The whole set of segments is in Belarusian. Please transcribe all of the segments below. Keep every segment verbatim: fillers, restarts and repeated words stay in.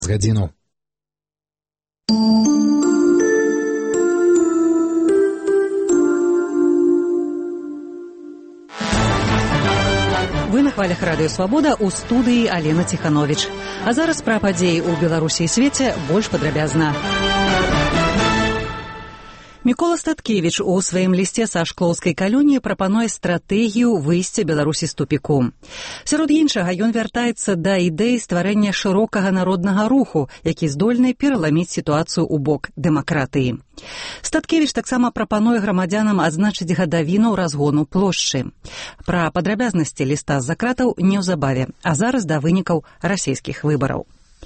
з гадзіну. Вы на хвалях Радыё Свабода, у студыі Алена Ціхановіч. А зараз пра падзеі ў Беларусі і свеце больш падрабязна. Мікола Статкевіч у сваім лісце са Шклоўскай калоніі прапануе стратэгію выйсця Беларусі з тупіку. Сярод іншага, ён вяртаецца да ідэі стварэння шырокага народнага руху, які здольны пераламіць сітуацыю ў бок дэмакратыі. Статкевіч таксама прапануе грамадзянам адзначыць гадавіну разгону плошчы. Пра падрабязнасці ліста з закратаў неўзабаве, а зараз да вынікаў расійскіх выбараў.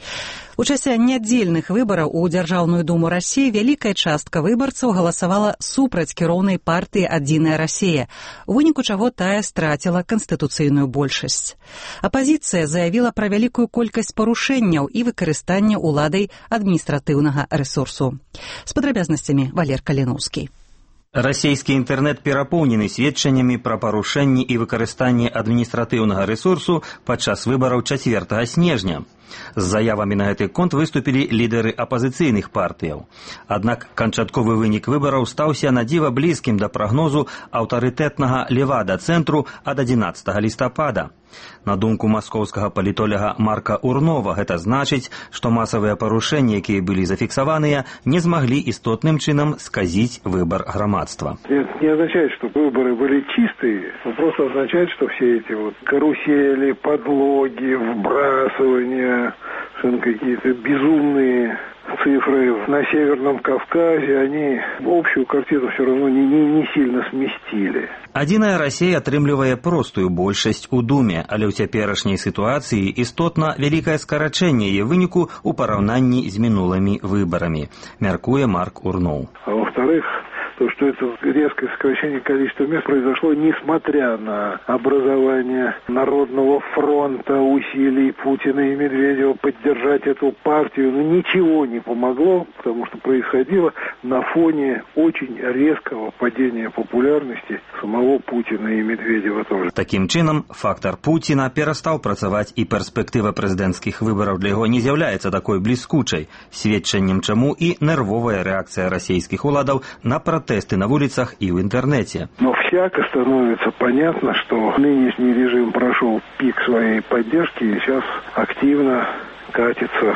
У часе нядзельных выбараў у Дзяржаўную думу Расіі вялікая частка выбарцаў галасавала супраць кіроўнай партыі «Адзіная Расія», у выніку чаго тая страціла канстытуцыйную большасць. Апазіцыя заявіла пра вялікую колькасць парушэнняў і выкарыстання ўладай адміністратыўнага рэсурсу. З падрабязнасцямі Валер Каліноўскі. Расійскі інтэрнэт перапоўнены сведчаннямі пра парушэнні і выкарыстанне адміністратыўнага рэсурсу падчас выбараў чацвёртага снежня. З заявамі на гэты конт выступілі лідары апазіцыйных партыяў. Аднак канчатковы вынік выбараў стаўся надзіва блізкім да прагнозу аўтарытэтнага Левада-цэнтру ад адзінаццатага лістапада. На думку маскоўскага палітоляга Марка Урнова, гэта значыць, што масавыя парушэнні, якія былі зафіксаваныя, не змаглі істотным чынам сказіць выбар грамадства. Это не означает, что выборы были чистые, но просто означает, что все эти вот карусели, подлоги, вбрасывания, какие-то безумные цифры на Северном Кавказе, они общую картину все равно не, не, не сильно сместили. «Адзіная Расія» атрымлівае простую большасць у Думе, але ў цяперашняй сітуацыі істотна вялікае скарачэнне яе выніку ў параўнанні з мінулымі выбарамі, мяркуе Марк Урноў. А во-вторых, то, что это резкое сокращение количества мест произошло несмотря на образование Народного фронта, усилий Путина и Медведева поддержать эту партию, но ничего не помогло, потому что происходило на фоне очень резкого падения популярности самого Путина и Медведева тоже. Таким чынам, фактор Путина перастаў працаваць і перспектыва прэзідэнцкіх выбараў для яго не з'яўляецца такой бліскучай, сведчаннем чаму і нервовая рэакцыя расійскіх уладаў на протесты на улицах и в интернете. Но всяко становится понятно, что нынешний режим прошел пик своей поддержки и сейчас активно катится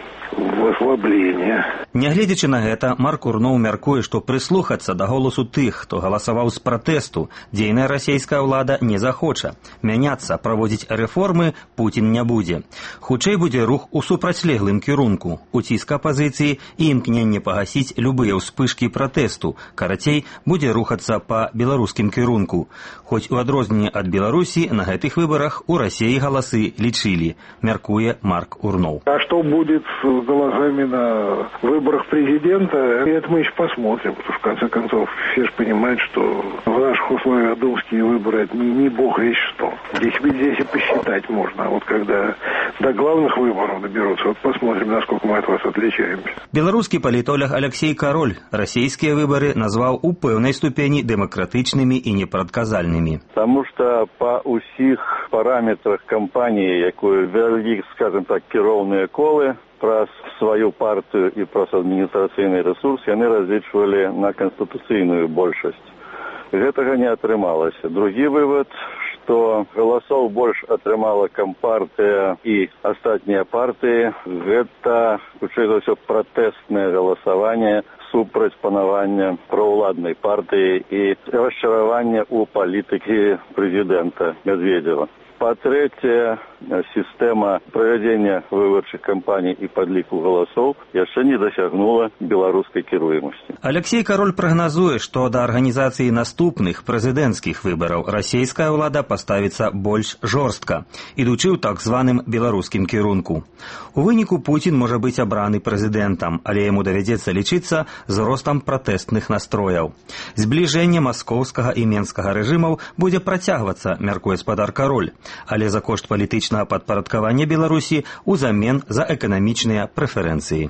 в ослабление. Нягледзячы на гэта, Марк Урноў мяркуе, што прыслухацца да голасу тых, хто галасаваў з пратэсту, дзейная расійская ўлада не захоча. Мяняцца, праводзіць рэформы Путін не будзе. Хутчэй будзе рух у супрацьлеглым кірунку, уціск апазіцыі і імкненне пагасіць любыя ўспышкі пратэсту. Карацей, будзе рухацца па беларускім кірунку. Хоць у адрозненне ад Беларусі на гэтых выбарах у Расіі галасы лічылі, мяркуе Марк Урноў. А што будзе з голосами на выборах президента, это мы еще посмотрим, потому что в конце концов все же понимают, что в наших условиях думские выборы это не, не бог весть что. Здесь, здесь и посчитать можно, а вот когда до главных выборов доберутся, вот посмотрим, насколько мы от вас отличаемся. Беларускі палітолог Алексей Кароль расійскія выборы назваў у пэўнай ступені дэмакратычнымі і непрадказальнымі. Потому что по усіх параметрах кампании, якую вялі, скажем так, кіроўныя колы, праз сваю партыю і праз адміністрацыйны рэсурс яны разлічвалі на канстытуцыйную большасць. Гэтага не атрымалася. Другі вывод, што галасоў больш атрымала кампартыя і астатнія партыі, гэта, хутчэй за ўсё, пратэстнае галасаванне супраць панавання праўладнай партыі і расчаравання ў палітыкі прэзідэнта Медведева. Па-трэцяе, сістэма правядзення выбарчых кампаній і падліку галасоў яшчэ не дасягнула беларускай кіруемасці. Алексей Кароль прагназуе, што да арганізацыі наступных прэзідэнцкіх выбараў расійская ўлада паставіцца больш жорстка, ідучы ў так званым беларускім кірунку. У выніку Путін можа быць абраны прэзідэнтам, але яму давядзецца лічыцца з ростам пратэстных настрояў. Збліжэнне маскоўскага і менскага рэжымаў будзе працягвацца, мяркуе спадар Кароль, але за кошт палітычнага падпарадкавання Беларусі ўзамен за эканамічныя прэферэнцыі.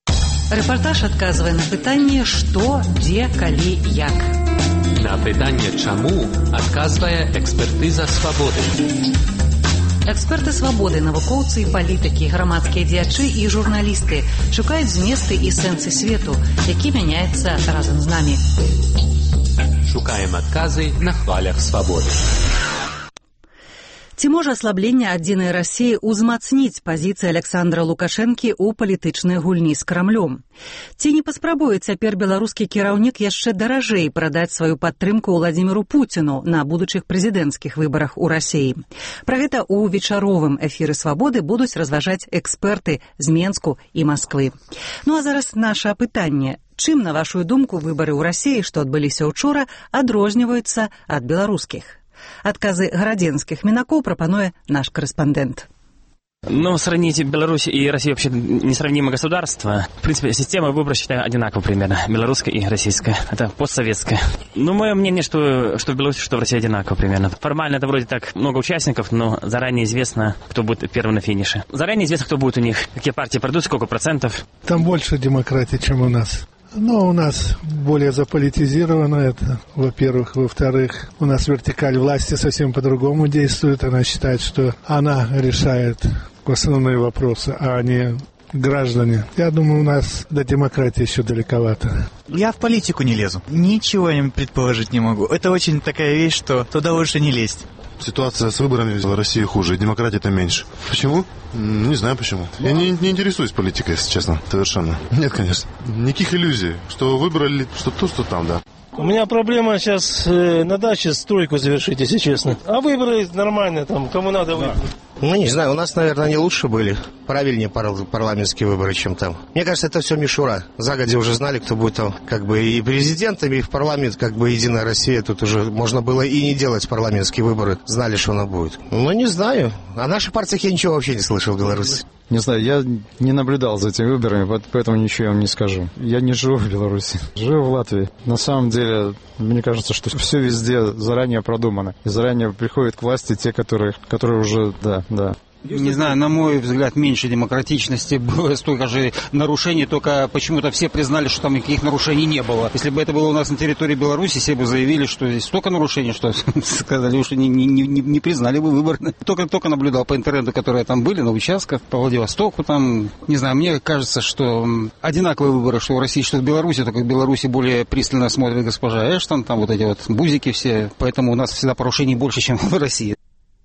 Рэпартаж адказвае на пытанне «Што, дзе, калі, як». На пытанне «Чаму» адказвае экспертыза «Свабоды». Эксперты свабоды, навукоўцы і палітыкі, грамадскія дзеячы і журналісты шукаюць зместы і сэнсы свету, які мяняецца разам з намі. Шукаем адказы на хвалях свабоды. Ці можа аслабленне адзінай Расіі ўзмацніць пазіцыі Александра Лукашэнкі ў палітычнай гульні з Крамлём? Ці не паспрабуе цяпер беларускі кіраўнік яшчэ даражэй прадаць сваю падтрымку Владзіміру Пуціну на будучых прэзідэнцкіх выбарах у Расіі? Пра гэта ў вечаровым эфіры «Свабоды» будуць разважаць эксперты з Менску і Масквы. Ну а зараз наша апытанне. Чым, на вашу думку, выбары ў Расіі, што адбыліся ўчора, адрозніваюцца ад беларускіх? Адказы гарадзенскіх мінакоў прапануе наш корреспондент. Ну, сравнить Беларусь и Россию вообще несравнимые государства. В принципе, система выбора, считаю, одинакова примерно. Белорусская и российская. Это постсоветская. Ну, мое мнение, что, что в Беларуси, что в России одинаково примерно. Формально это вроде так много участников, но заранее известно, кто будет первым на финише. Заранее известно, кто будет у них, какие партии пройдут, сколько процентов. Там больше демократии, чем у нас. Но у нас более заполитизировано это, во-первых. Во-вторых, у нас вертикаль власти совсем по-другому действует. Она считает, что она решает основные вопросы, а не граждане. Я думаю, у нас до демократии еще далековато. Я в политику не лезу. Ничего я предположить не могу. Это очень такая вещь, что туда лучше не лезть. Ситуация с выборами в России хуже, демократии-то меньше. Почему? Не знаю почему. Я не, не интересуюсь политикой, если честно, совершенно. Нет, конечно. Никаких иллюзий, что выбрали что то, что там, да. У меня проблема сейчас э, на даче стройку завершить, если честно. А выборы нормально, там, кому надо выбрать. Ну, не знаю, у нас, наверное, они лучше были. Правильнее пар- парламентские выборы, чем там. Мне кажется, это все мишура. Загодя уже знали, кто будет там, как бы, и президентом, и в парламент, как бы, Единая Россия. Тут уже можно было и не делать парламентские выборы. Знали, что она будет. Ну, не знаю. О наших партиях я ничего вообще не слышал в Беларуси. Не знаю, я не наблюдал за этими выборами, поэтому ничего я вам не скажу. Я не живу в Беларуси, живу в Латвии. На самом деле, мне кажется, что все везде заранее продумано. И заранее приходят к власти те, которые, которые уже, да, да. Не знаю, на мой взгляд, меньше демократичности, было столько же нарушений, только почему-то все признали, что там никаких нарушений не было. Если бы это было у нас на территории Беларуси, все бы заявили, что здесь столько нарушений, что сказали, что не, не, не, не признали бы выбор. Только, только наблюдал по интернету, которые там были, на участках, по Владивостоку там, не знаю, мне кажется, что одинаковые выборы, что в России, что в Беларуси, только в Беларуси более пристально смотрит госпожа Эштон, там вот эти вот бузики все, поэтому у нас всегда порушений больше, чем в России.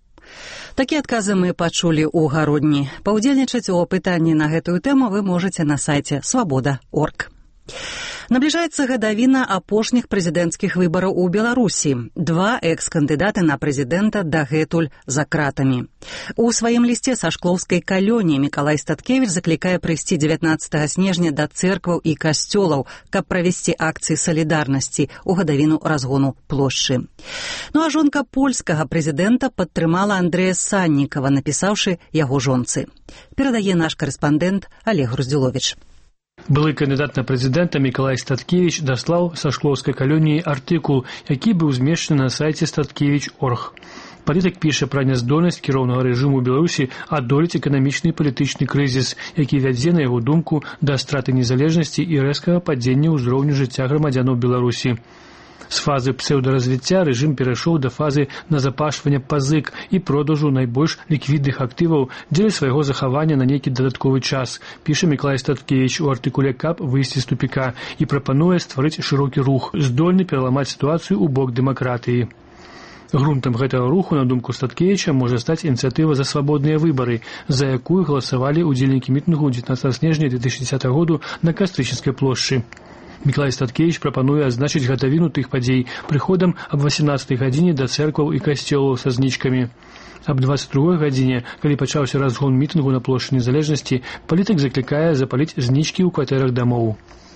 Такія адказы мы пачулі ў гародні. Паўдзельнічаць у апытанні на гэтую тэму вы можаце на сайце свабода точка орг. Набліжаецца гадавіна апошніх прэзідэнцкіх выбараў у Беларусі. Два экс-кандыдаты на прэзідэнта дагэтуль за кратамі. У сваім лісце са Шклоўскай калоніі Мікалай Статкевіч заклікае прыйсці дзевятнаццатага снежня да цэркваў і касцёлаў, каб правесці акцыі салідарнасці ў гадавіну разгону плошчы. Ну а жонка польскага прэзідэнта падтрымала Андрэя Саннікава, напісаўшы яго жонцы. Перадае наш карэспандэнт Олег Груздзіловіч. Былы кандыдат на прэзідэнта Мікалай Статкевіч даслаў са Шклоўскай калоніі артыкул, які быў змешчаны на сайце статкевіч точка орг. Палітык піша пра няздольнасць кіроўнага рэжыму Беларусі адолець эканамічны і палітычны крызіс, які вядзе, на яго думку, да страты незалежнасці і рэзкага падзення ўзроўню жыцця грамадзянаў Беларусі. З фазы псеўдаразвіцця рэжым перайшоў да фазы назапашвання пазык і продажу найбольш ліквідных актываў дзеля свайго захавання на нейкі дадатковы час, піша Мікалай Статкевіч у артыкуле «Каб выйсці з тупіка» і прапануе стварыць шырокі рух, здольны пераламаць сітуацыю ў бок дэмакратыі. Грунтам гэтага руху, на думку Статкевіча, можа стаць ініцыятыва за свабодныя выбары, за якую галасавалі ўдзельнікі мітынгу дзевятнаццатага снежня две тысячи десятого году на Кастрычніцкай плошчы. Мікалай Статкевіч прапануе адзначыць гадавіну тых падзей прыходам аб васемнаццатай гадзіне да цэркваў і касцёлаў са знічкамі. Аб дваццаць другой гадзіне, калі пачаўся разгон мітынгу на плошчы Незалежнасці, палітык заклікае запаліць знічкі ў кватэрах дамоў.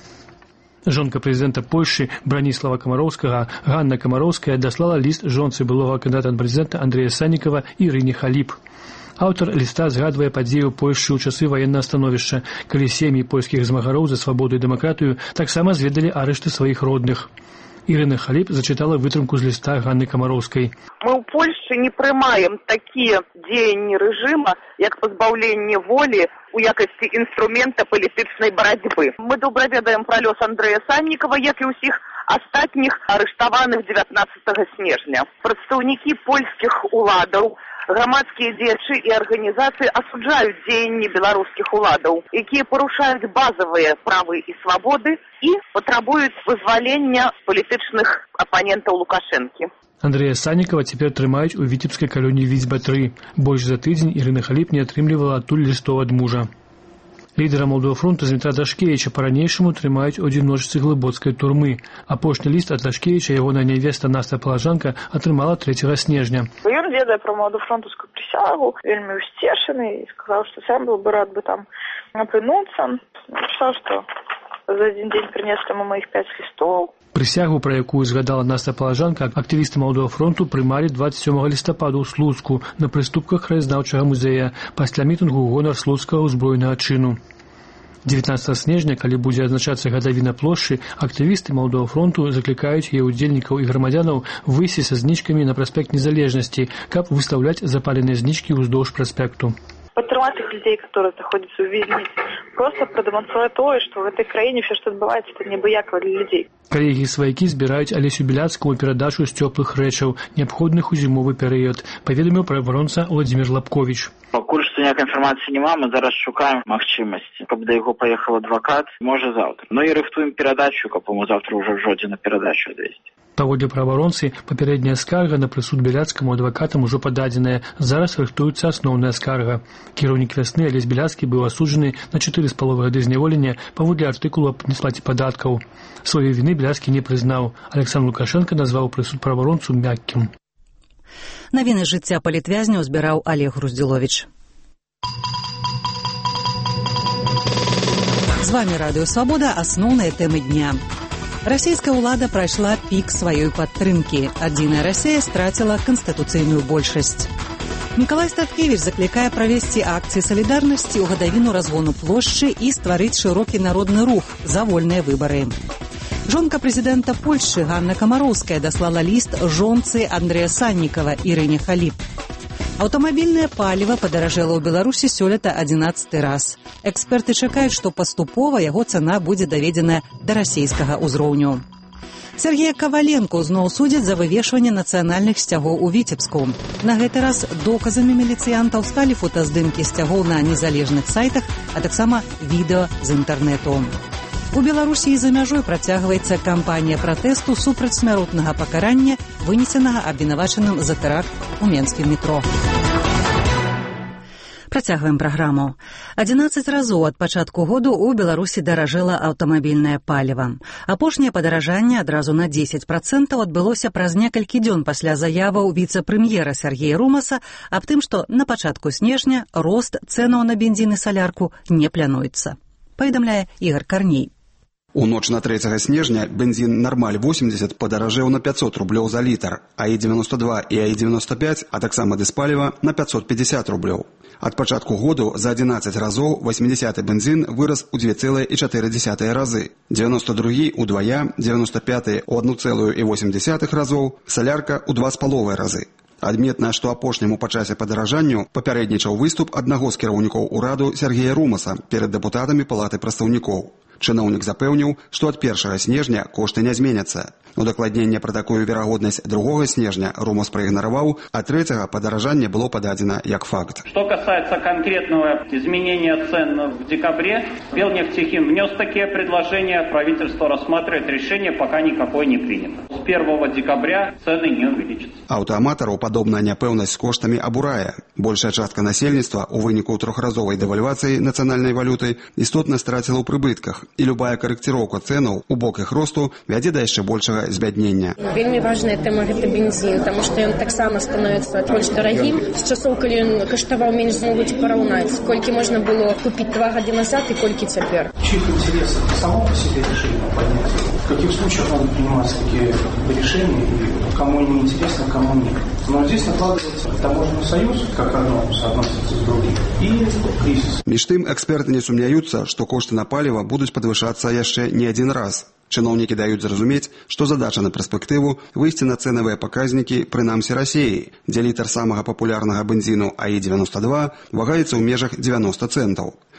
Жонка прэзідэнта Польшчы Браніслава Камароўскага Ганна Камароўская даслала ліст жонцы былога кандыдата на прэзідэнта Андрэя Саннікава Ірыне Халіп. Аўтар ліста згадвае падзеі ў Польшчы ў часы ваеннага становішча, калі сем'і польскіх змагароў за свабоду і дэмакратыю таксама зведалі арышты сваіх родных. Ірына Халіп зачытала вытрымку з ліста Ганны Камароўскай. Мы ў Польшчы не прымаем такія дзеянні рэжыма, як пазбаўленне волі у якасці інструмента палітычнай барацьбы. Мы добра ведаем пра лёс Андрэя Саннікава, як і ўсіх астатніх арыштаваных дзевятнаццатага снежня. Прадстаўнікі польскіх уладаў Грамадскія дзеячы і арганізацыі асуджаюць дзеянні беларускіх уладаў, якія парушаюць базавыя правы і свабоды і патрабуюць вызвалення палітычных апанентаў Лукашэнкі. Андрэя Саннікава цяпер трымаюць у віцебскай калоніі Віцьба тры. Больш за тыдзень Ірына Халіп не атрымлівала адтуль лістоў ад мужа. Лідера Молодого фронту Змітра Дашкевіча па-ранейшаму трымаюць у адзіночцы глыбоцкай турмы. Апошні ліст ад Дашкевіча ягоная нявеста Наста Палажанка атрымала трэцяга снежня. Ён ведае пра маладофронтаўскую прысягу, вельмі усцешаны і сказаў, што сам быў бы рад бы там апынуцца. Напісаў, што за адзін дзень прынеслі яму маіх пяць лістоў. Прысягу, пра якую згадала Наста Палажанка, актывісты Молодого фронту прымалі дваццаць сёмага лістапада ў Слуцку на прыступках краязнаўчага музея пасля мітынгу ў гонар слуцкага ўзброенага чыну. дзевятнаццатага снежня, калі будзе адзначацца гадавіна плошчы, актывісты Молодого фронту заклікаюць яе ўдзельнікаў і грамадзянаў выйсці са знічкамі на праспект Незалежнасці, каб выстаўляць запаленыя знічкі ўздоўж праспекту. Падтрымаць тых людзей, которые знаходзяцца ў вязніцы, просто прадэманстраваць тое, што ў гэтай краіне ўсё, што адбываецца, это неабыякава для людзей. Калегі сваякі збіраюць Алесю Біляцкаму перадачу з цёплых рэчаў, неабходных у зімовы перыяд, паведаміў праваабаронца Владзімір Лапковіч. Пакуль што ніякай інфармацыі няма, мы зараз шукаем магчымасці, каб да яго паехаў адвакат, можа заўтра. Ну і рыхтуем перадачу, каб яму заўтра ўжо жодзі на перадачу адвезці. Паводле праваабаронцы, папярэдняя скарга на прысуд Біляцкаму адвакатам ужо пададзеная. Зараз рыхтуецца асноўная скарга. Кіраўнік вясны Алесь Біляцкі быў асуджаны на чатыры з паловай гады зняволення паводле артыкулу аб несплаце падаткаў. Сваёй віны Біляцкі не прызнаў. Александр Лукашенко назваў прысуд праваабаронцу мяккім. Навіны жыцця палітвязняў збіраў Олег Груздзіловіч. З вами Радыё Свабода, асноўныя тэмы дня. Расійская ўлада прайшла пік сваёй падтрымкі. Адзіная Расія страціла канстытуцыйную большасць. Мікалай Статкевіч заклікае правесці акцыі салідарнасці ў гадавіну разгону плошчы і стварыць шырокі народны рух за вольныя выбары. Жонка прэзідэнта Польшчы Ганна Камароўская даслала ліст жонцы Андрэя Саннікава Ірыне Халіп. Аўтамабільнае паліва падаражэла ў Беларусі сёлета адзінаццаты раз. Эксперты чакаюць, што паступова яго цана будзе даведзена да расійскага ўзроўню. Сергея Каваленко зноў судзяць за вывешванне нацыянальных сцягоў у Віцебску. На гэты раз доказамі міліцыянтаў сталі фотаздымкі сцягоў на незалежных сайтах, а таксама відэа з інтэрнэту. У Беларусі і за мяжой працягваецца кампанія пратэсту супраць смяротнага пакарання, вынесенага абвінавачаным за тэракт у менскім метро. Працягваем праграму. адзінаццаць разоў ад пачатку году ў Беларусі даражэла аўтамабільнае паліва. Апошняе падаражанне адразу на дзесяць працэнтаў адбылося праз некалькі дзён пасля заяваў віцэ-прэм'ера Сергея Румаса аб тым, што на пачатку снежня рост цэнаў на бензін і салярку не плануецца. Паведамляе Ігор Карней. У ноч на трэцяга снежня бензін «Нормаль восемьдесят» падаражэў на пятьсот рублёў за літр, а і девяносто два і а і девяносто пять, а таксама дызпаліва на пятьсот пятьдесят рублёў. Ад пачатку году за адзінаццаць разоў восьмидесяты бензін вырас у два цэлых чатыры дзесятых разы, девяносто другі удвая, девяносто пяты у адну цэлую восемь дзесятых разоў, салярка у два з паловай разы. Адметна, што апошняму па часе падаражанню папярэднічаў выступ аднаго з кіраўнікоў ураду Сергея Румаса перад дэпутатамі палаты прадстаўнікоў. Чыноўнік запэўніў, што ад першага снежня кошты не зменяцца. Удакладненне пра такую верагоднасць другога снежня Румас проигноровал, а третьего подорожание было подадено як факт. Что касается конкретного изменения цен в декабре, Белнефтехим внес такие предложения, правительство рассматривает решение, пока никакое не принято. С первого декабря цены не увеличатся. Аўтааматараў падобная няпэўнасць з коштамі абурае. Большая частка насельніцтва у выніку трохразовай дэвальвацыі нацыянальнай валюты істотна страціла ў прыбытках, і любая карэкціроўка цэнаў у бок іх росту вядзе да яшчэ большага збяднення. Вельмі важная тэма гэта бензін, таму што ён таксама становіцца больш дарагім. З часоў, калі ён каштаваў менш, змогуць параўнаць, колькі можна было купіць два гады назад і колькі цяпер. В чьих интересах само по себе решение поднять? В каких случаях надо принимать такие решения, и кому они интересны, кому нет? Но здесь накладывается таможенный союз, как одно соотносится с другим, и кризис. Між тым, эксперты не сумняюцца, што кошты на паліва будуць падвышацца яшчэ не адзін раз. Чыноўнікі даюць зразумець, што задача на перспектыву выйсці на цэнавыя паказнікі прынамсі Расіі, дзе літр самага папулярнага бензіну а і девяносто два вагаецца ў межах девяносто цэнтаў.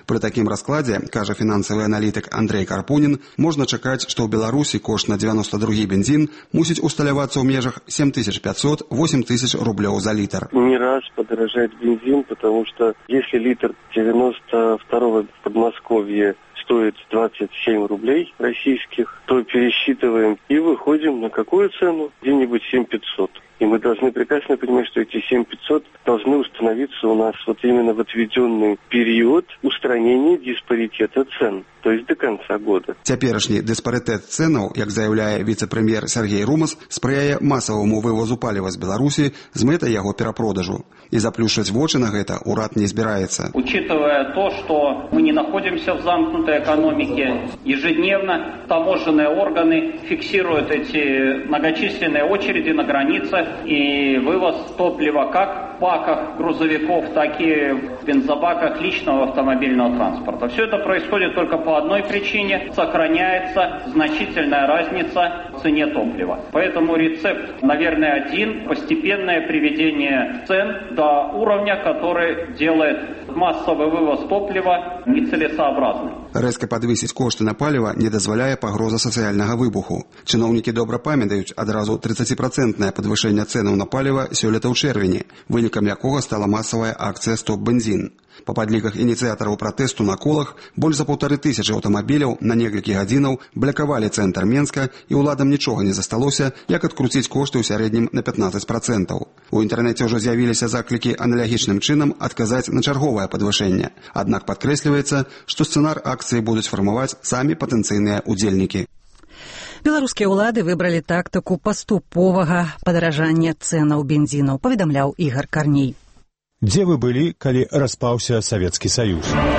Пры такім раскладзе, кажа фінансавы аналітык Андрей Карпунін, можна чакаць, што ў Беларусі кошт на девяносто другі бензин мусіць усталявацца ў межах семь тысяч пятьсот — восемь тысяч рублёў за литр. Не раз подорожает бензин, потому что если литр девяносто второго в Подмосковье стоит двадцать семь рублей российских, то пересчитываем и выходим на какую цену? Где-нибудь семь пятьсот. И мы должны прекрасно понимать, что эти семь пятьсот должны установиться у нас вот именно в отведенный период устранения диспаритета цен, то есть до конца года. Цяперашні дыспарытэт цэнаў, як заяўляе віцэ-прэм'ер Сергей Румас, спрыяе масаваму вывозу паліва з Беларусі з мэтай яго перапродажу. И заплюшчыць вочы на гэта урад не збіраецца. Учитывая то, что мы не находимся в замкнутой экономике, ежедневно таможенные органы фиксируют эти многочисленные очереди на границах и вывоз топлива как в баках грузовиков, так и в бензобаках личного автомобильного транспорта. Все это происходит только по одной причине: сохраняется значительная разница в цене топлива. Поэтому рецепт, наверное, один: постепенное приведение цен до уровня, который делает массовый вывоз топлива нецелесообразным. Рэзка падвысіць кошты на паліва не дазваляе пагроза сацыяльнага выбуху. Чыноўнікі добра памятаюць адразу тридцатипроцентное падвышэнне цэнаў на паліва сёлета ў чэрвені, вынікам якога стала масавая акцыя «Стоп-бензін». Па падліках ініцыятараў пратэсту на колах, больш за паўтары тысячы аўтамабіляў на некалькі гадзінаў блакавалі цэнтр Менска, і ўладам нічога не засталося, як адкруціць кошты ў сярэднім на пятнадцать процентаў. У інтэрнэце ўжо з'явіліся заклікі аналагічным чынам адказаць на чарговае падвышэнне. Аднак падкрэсліваецца, што сцэнар акцыі будуць фармаваць самі патэнцыйныя удзельнікі. Беларускія ўлады выбралі тактыку паступовага падаражання цэнаў бензіну, паведамляў Ігор Карней. Дзе вы былі, калі распаўся Савецкі Саюз?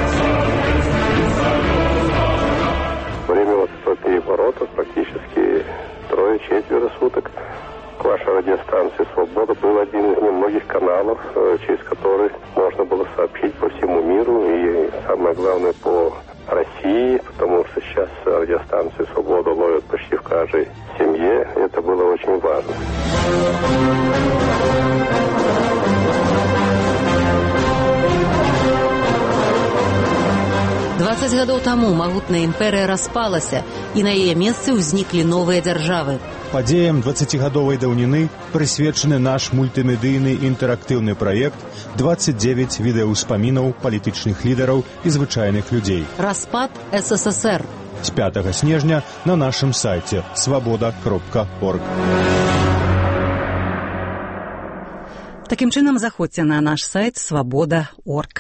Время вот переворотов практически трое-четверо суток. Ваша радиостанция «Свобода» был один из немногих каналов, через который можно было сообщить по всему миру и, самое главное, по России, потому что сейчас радиостанцию «Свобода» ловят почти в каждой семье. Это было очень важно. двадцать гадоў таму магутная імперыя распалася, і на яе месцы ўзніклі новыя дзяржавы. Падзеям дваццацігадовай даўніны прысвечаны наш мультымедыйны інтэрактыўны праект двадцать девять відэаўспамінаў палітычных лідараў і звычайных людзей. Распад СССР. З пятага снежня на нашым сайце свобода кропка орг. Такім чынам, заходзьце на наш сайт свобода кропка орг.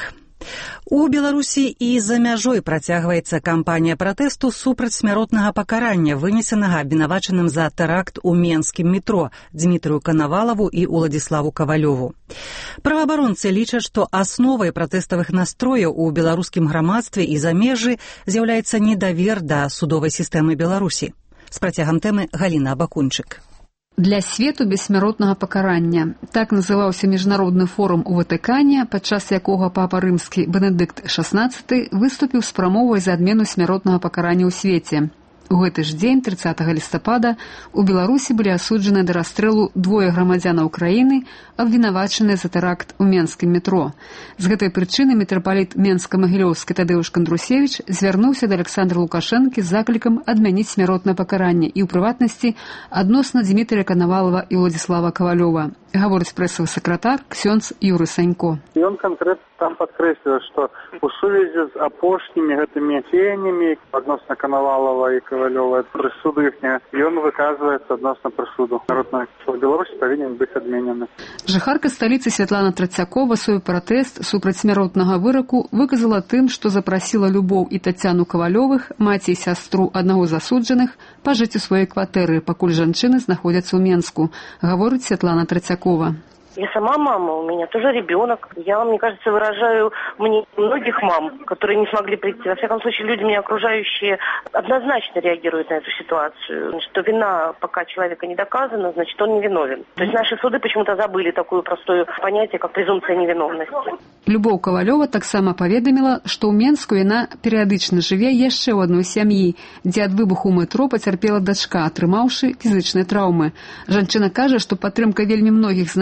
У Беларусі і за мяжой працягваецца кампанія пратэсту супраць смяротнага пакарання, вынесенага абвінавачаным за тэракт у менскім метро Дмітрыю Канавалаву і Уладзіславу Кавалёву. Праваабаронцы лічаць, што асновай пратэставых настрояў у беларускім грамадстве і замежжы з'яўляецца недавер да судовай сістэмы Беларусі. З працягам тэмы Галіна Абакунчык. Для свету бессмяротнага пакарання. Так называўся міжнародны форум у Ватыкане, падчас якога папа рымскі Бенедыкт шаснаццаты выступіў з прамовай за адмену смяротнага пакарання ў свеце. У гэты ж дзень, тридцатага лістапада, у Беларусі былі асуджаны да расстрэлу двое грамадзянаў краіны, абвінавачаныя за тэракт у менскім метро. З гэтай прычыны мітрапаліт Менска-Магілёўскі Тадэўш Кандрусевіч звярнуўся да Александра Лукашэнкі з заклікам адмяніць смяротнае пакаранне і, ў прыватнасці, адносна Дмітрыя Канавалава і Уладзіслава Кавалёва. Гаворыць прэсавы сакратар ксёндз Юры Санько. Ён канкрэтна там падкрэсліў, што у сувязі з апошнімі гэтымі дзеяннямі адносна Канавалава і Кавалёва прысуду іхняга, ён выказваецца адносна прысуду. Народная суд Беларусі павінен быць адменены. Жыхарка сталіцы Святлана Трацякова свой пратэст супраць смяротнага выраку выказала тым, што запрасіла Любоў і Тацяну Кавалёвых, маці і сястру аднаго з асуджаных, пажыць у сваёй кватэры, пакуль жанчыны знаходзяцца ў Менску, гаворыць Святлана Трацякова. Я сама мама, у меня тоже ребенок. Я, мне кажется, выражаю мнение многих мам, которые не смогли прийти. Во всяком случае, люди, меня окружающие, однозначно реагируют на эту ситуацию. Что вина, пока человека не доказана, значит, он невиновен. То есть наши суды почему-то забыли такое простое понятие, как презумпция невиновности. Любоў Кавалёва таксама паведаміла, што ў Менску яна перыядычна жыве яшчэ ў адной сям'і, дзе ад выбуху метро пацярпела дачка, атрымаўшы фізычныя траўмы. Жанчына кажа, што падтрымка вельмі многіх знаёмых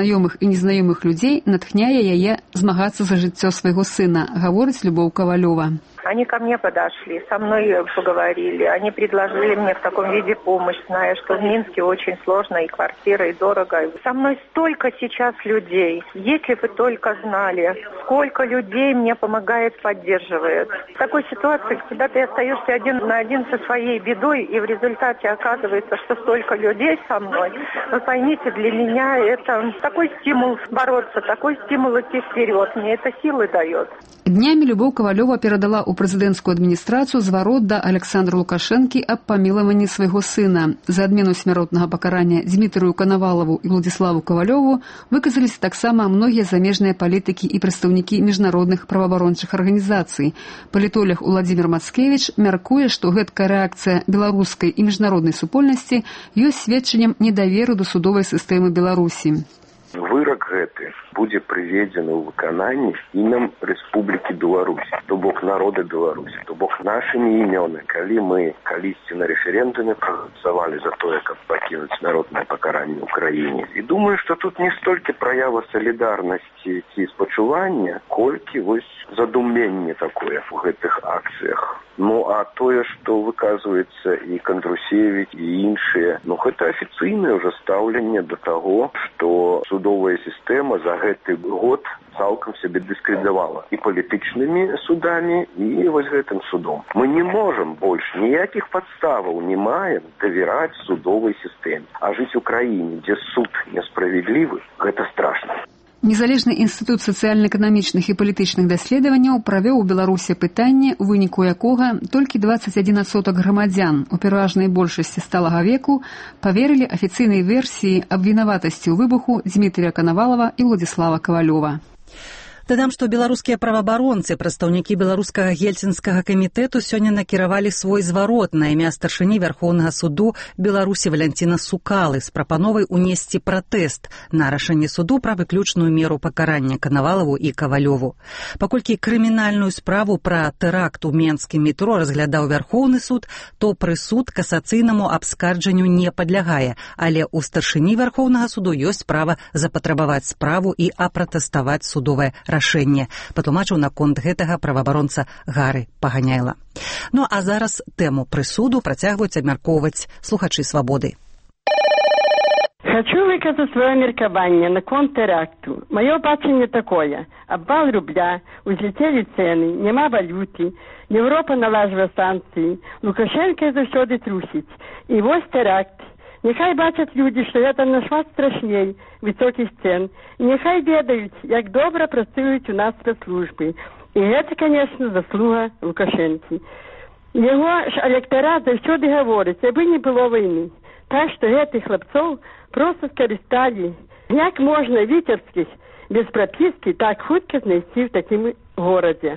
і незнаёмых людзей натхняе яе змагацца за жыццё свайго сына, гаворыць Любоў Ковалёва. Они ко мне подошли, со мной поговорили, они предложили мне в таком виде помощь, зная, что в Минске очень сложно, и квартира, и дорого. Со мной столько сейчас людей. Если бы только знали, сколько людей мне помогает, поддерживает. В такой ситуации, когда ты остаешься один на один со своей бедой, и в результате оказывается, что столько людей со мной, вы поймите, для меня это такой стимул бороться, такой стимул идти вперед. Мне это силы дает. Днями Любоў Ковалёва перадала ў прэзідэнцкую адміністрацыю зварот да Александра Лукашэнкі аб памілаванні свайго сына. За адмену смяротнага пакарання Дзмітрыю Канавалаву і Владзіславу Ковалёву выказаліся таксама многія замежныя палітыкі і прадстаўнікі міжнародных праваабарончых арганізацый. Палітолог Уладзімір Мацкевіч мяркуе, што гэткая рэакцыя беларускай і міжнароднай супольнасці ёсць сведчаннем недаверу да судовай сістэмы Беларусі. Вырак гэты будзе прыведзены ў выкананні імем Рэспублікі Беларусь, то бок народа Беларусі, то бок нашымі імёны, калі мы калісьці на рэферэндуме прагаласавалі за тое, каб пакінуць народнае пакаранне ў краіне. І думаю, што тут не столькі праява салідарнасці ці спачування, колькі вось задуменне такое ў гэтых акцыях. Ну, а тое, што выказваецца і Кандрусевіч, і іншыя, ну, гэта афіцыйнае ўжо стаўленне да таго, што судовая сістэма за гэты год цалкам сябе дыскрэдытавала і палітычнымі судамі, і вось гэтым судом. Мы не можам больш ніякіх падставаў не маем давераць судовай сістэме. А жыць у краіне, дзе суд несправедлівы, гэта страшна. Незалежны інстытут сацыяльна-эканамічных і палітычных даследаванняў правёў у Беларусі пытанне, у выніку якога толькі дваццаць адзін адсотак грамадзян у пераважнай большасці сталага веку паверылі афіцыйнай версіі аб вінаватасці ў выбуху Дзмітрыя Канавалава і Владзіслава Ковалёва. Дадам, што беларускія праваабаронцы, прадстаўнікі беларускага гельсінскага камітэту сёння накіравалі свой зварот на імя старшыні Вярхоўнага суду Беларусі Валянціна Сукалы з прапановай унесці пратэст на рашэнне суду пра выключную меру пакарання Канавалаву і Ковалёву. Паколькі крымінальную справу пра тэракт у менскім метро разглядаў Вярхоўны суд, то прысуд касацыйнаму абскарджанню не падлягае, але ў старшыні Вярхоўнага суду ёсць права запатрабаваць справу і апратэставаць судовае рашэнне, патлумачыў наконт гэтага праваабаронца Гары Паганяйла. Ну а зараз тэму прысуду працягваюць абмяркоўваць слухачы «Свабоды». Хочу выказать свое меркование на конт теракту. Мое бачение такое. Обвал рубля, узлетели цены, нема валюты, Европа налаживает санкции, Лукашенко завсёды трусить. И вот теракт. Нехай бачать люди, что это нашмат страшней высоких цен. И нехай ведают, як добро працують у нас спецслужбы. И это, конечно, заслуга Лукашенки. Его ж электорат завсёды говорит, якби не было войны. Так что этих хлопцов просто скористали. Як можно витебских без прописки так хутко найти в таком городе?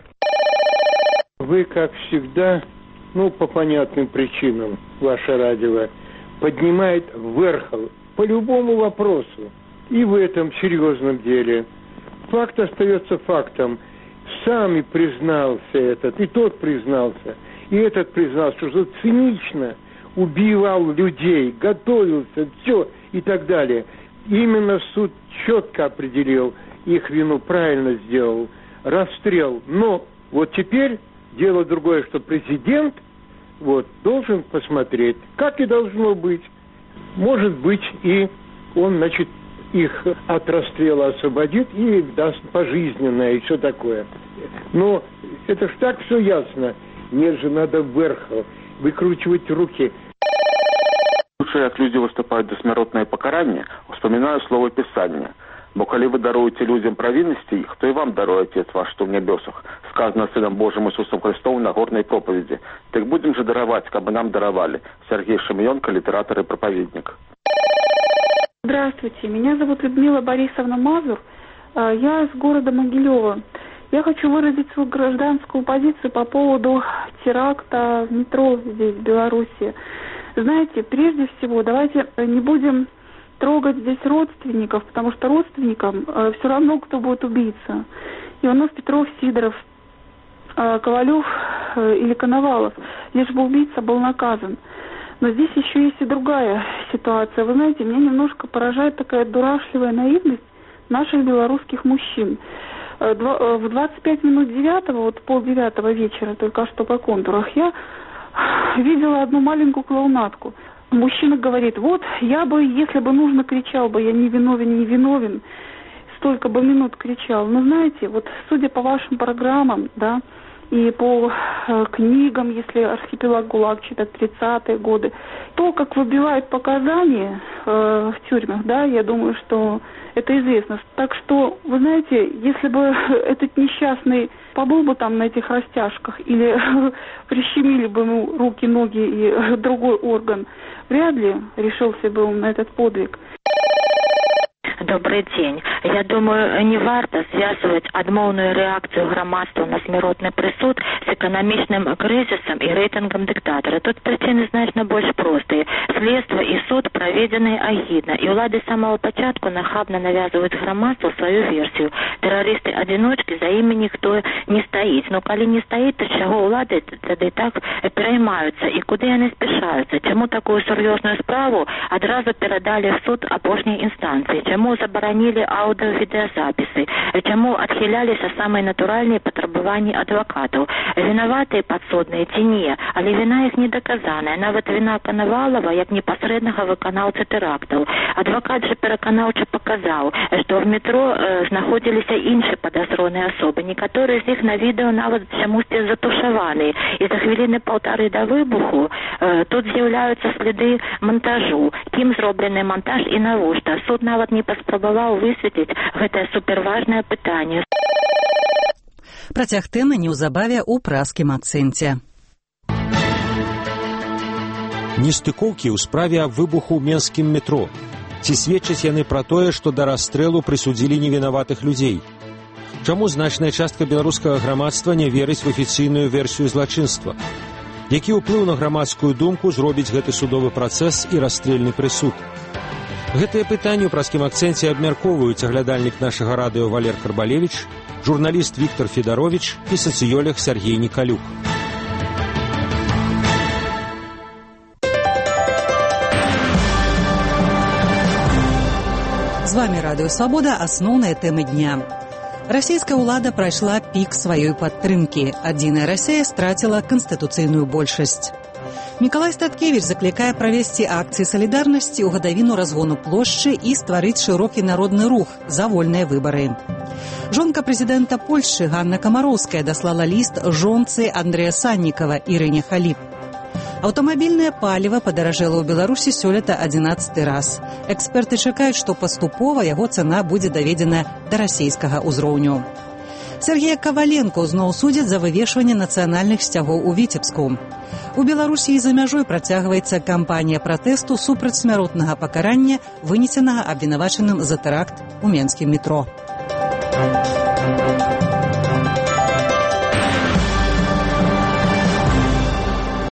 Вы, как всегда, ну, по понятным причинам, ваше радио, поднимает вверх по любому вопросу. И в этом серьезном деле. Факт остается фактом. Сам и признался этот, и тот признался, и этот признался, что цинично убивал людей, готовился, все и так далее. Именно суд четко определил их вину, правильно сделал. Расстрел. Но вот теперь дело другое, что президент вот, должен посмотреть, как и должно быть. Может быть, и он, значит, их от расстрела освободит и даст пожизненное и все такое. Но это ж так все ясно. Нет же, надо вверх выкручивать руки. Лучше, як люди выступают за смертное покарание, вспоминаю слово Писания. Бо коли вы даруете людям провинности их, то и вам дарует Отец ваш, что в небесах, сказано Сыном Божьим Иисусом Христовым на горной проповеди. Так будем же даровать, как бы нам даровали. Сергей Шемьонко, литератор и проповедник. Здравствуйте, меня зовут Людмила Борисовна Мазур. Я из города Могилева. Я хочу выразить свою гражданскую позицию по поводу теракта в метро здесь, в Беларуси. Знаете, прежде всего, давайте не будем трогать здесь родственников, потому что родственникам э, все равно, кто будет убийца. Иванов, Петров, Сидоров, э, Ковалев э, или Коновалов, лишь бы убийца был наказан. Но здесь еще есть и другая ситуация. Вы знаете, меня немножко поражает такая дурашливая наивность наших белорусских мужчин. В двадцать пять минут девятого, вот полдевятого вечера, только что по контурах, я видела одну маленькую клоунадку. Мужчина говорит: вот, я бы, если бы нужно, кричал бы, я не виновен, не виновен, столько бы минут кричал. Но знаете, вот судя по вашим программам, да, и по э, книгам, если «Архипелаг ГУЛАГ» читать тридцатые годы, то, как выбивают показания э, в тюрьмах, да, я думаю, что это известно. Так что, вы знаете, если бы этот несчастный побыл бы там на этих растяжках или прищемили бы ему руки, ноги и другой орган, вряд ли решился бы он на этот подвиг. Добрый день. Я думаю, не варта звязывать адмоўную рэакцыю грамадства на смяротны прысуд с эканамічным крызісам і рэйтынгам дыктатара. Тут прычыны значна больш простыя. Следства і суд праведзены агідна, і ўлады з самого пачатку нахабна навязываюць грамадству сваю версію. Тэрарысты-адзіночкі, за імі ніхто не стаіць. Ну, калі не стаіць, то чаго ўлады тады так пераймаюцца і куды яны спяшаюцца? Чаму такую сур'ёзную справу адразу перадалі в суд апошняй інстанцыі? Чаму забаранілі аўдыо-відэазапісы? Чаму адхіляліся самыя натуральныя патрабаванні адвакатаў? Вінаватыя падсудныя ці не, але віна іх не даказаная. Нават віна Канавалова як непасрэднага выканаўцы тэрактаў. Адвакат жа пераканаўча паказаў, што в метро э, знаходзіліся іншыя падазроныя асобы. Некаторыя з іх на відэо нават чамусьці затушаваныя. І за хвіліны паўтары да выбуху э, тут з'яўляюцца следы монтажу. Кім зроблены монтаж і навошта? Суд нават не паспрабаваў высветліць гэтае суперважнае пытанне. Працяг тэмы неўзабаве ў праскім акцэнце. Нестыкоўкі ў справе аб выбуху ў менскім метро. Ці сведчаць яны пра тое, што да расстрэлу прысудзілі невінаватых людзей? Чаму значная частка беларускага грамадства не верыць в афіцыйную версію злачынства? Які ўплыў на грамадскую думку зробіць гэты судовы працэс і расстрэльны прысуд? Гэтыя пытанні ў праскім акцэнце абмяркоўваюць аглядальнік нашага радыё Валер Карбалевіч, журналіст Віктор Федарович і сацыёлог Сергей Николюк. З вами Радыё Свабода, асноўныя тэмы дня. Расійская ўлада прайшла пік сваёй падтрымкі. Адзіная Расія страціла канстытуцыйную большасць. Мікалай Статкевіч заклікае правесці акцыі салідарнасці ў гадавіну разгону плошчы і стварыць шырокі народны рух за вольныя выбары. Жонка прэзідэнта Польшчы Ганна Камароўская даслала ліст жонцы Андрэя Саннікава Ірыне Халіп. Аўтамабільнае паліва падаражэла ў Беларусі сёлета адзінаццаты раз. Эксперты чакаюць, што паступова яго цана будзе даведзена да расійскага ўзроўню. Сергея Каваленко зноў судзяць за вывешванне нацыянальных сцягоў у Віцебску. У Беларусі і за мяжой працягваецца кампанія пратэсту супраць смяротнага пакарання, вынесенага абвінавачаным за тэракт у менскім метро.